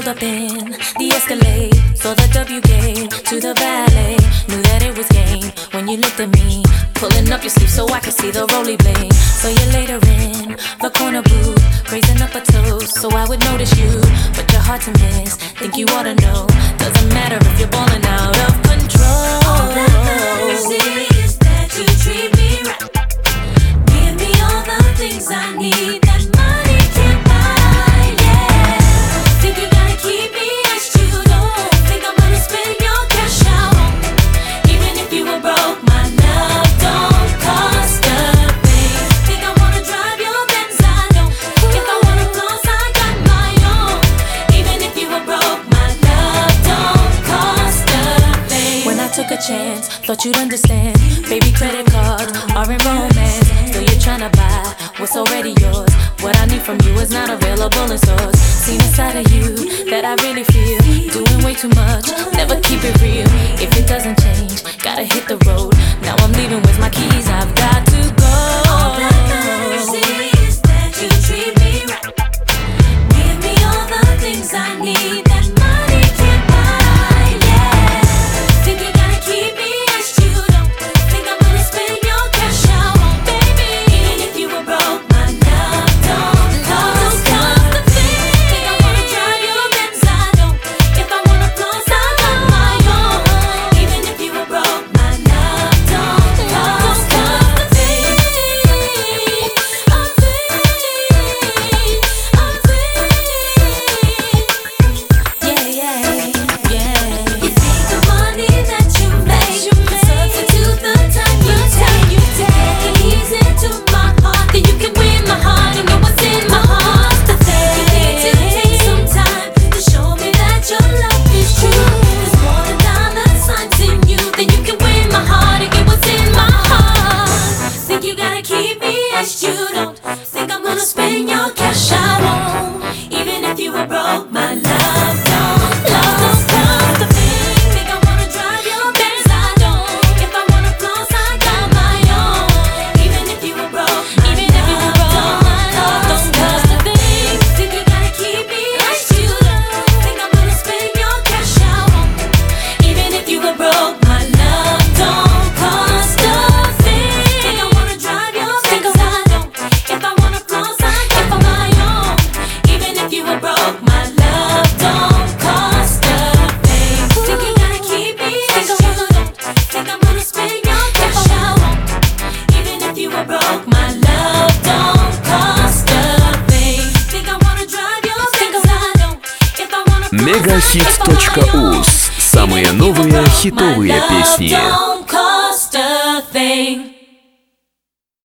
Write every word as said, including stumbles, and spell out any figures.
up in the Escalade, saw the W gate to the valet. Knew that it was game when you looked at me, pulling up your sleeve so I could see the roly blade. So you later in the corner booth, raising up a toast so I would notice you, but you're hard to miss. Think you ought to know, doesn't matter if you're balling out of control. All that matters is that you treat me right. Give me all the things I need that money can't buy. Yeah, think you gotta keep me as you don't think I'm gonna spend your cash out on me. Even if you were broke, my love don't cost a thing. Think I wanna drive your Benz, I don't. If I wanna floss, I got my own. Even if you were broke, my love don't cost a thing. When I took a chance, thought you'd understand. Baby, credit cards are in romance. Still you're tryna buy what's already yours. What I need from you is not available in stores. Seen a side of you that I really feel. Doing way too much, never keep it real. If it doesn't change, gotta hit the road. Now I'm leaving with my keys, I've got to go. All that matters is that you treat me right. Give me all the things I need that money can't buy. Yeah, think you gotta keep me as you don't. Think I'm gonna spend your cash out on me. Baby, even if you were broke, my love don't cost a thing. Think I wanna drive your Benz, I don't. If I wanna floss, I got my own. Even if you were broke, my love don't cost a thing. A thing, a thing. Yeah, yeah, yeah. You think the money that you make can substitute the time you take. You take it easy to my heart, then you can win my heart. You know what's in my heart. The thing you need to take some time to show me that your love is true. There's more than dollar signs in you, then you can win my heart and get what's in my heart. Think you gotta keep me as you don't. Think I'm gonna spend your cash, I won't. Even if you were broke, my love don't, love don't cost a thing. Think I wanna drive your Benz, I don't. If I wanna floss, I got my own. Even if you were broke, my Even if you were love broke, my love don't don't cost cost a a thing. Think you gotta keep me as you don't. Think I'm gonna spend your cash out on me. Even if you were broke, my love don't cost a thing. Think I wanna drive your Benz, I don't. If I wanna floss, I got my own. Even if you were broke, my love don't cost a thing. Think you gotta keep me as you don't. Think I'm gonna spend your cash out on me. Even if you were broke, my love don't cost a thing. Think I wanna drive your Benz, I don't. If I wanna floss, I Мегахит got my точка own. уз. Самые новые хитовые My love песни. don't cost a thing.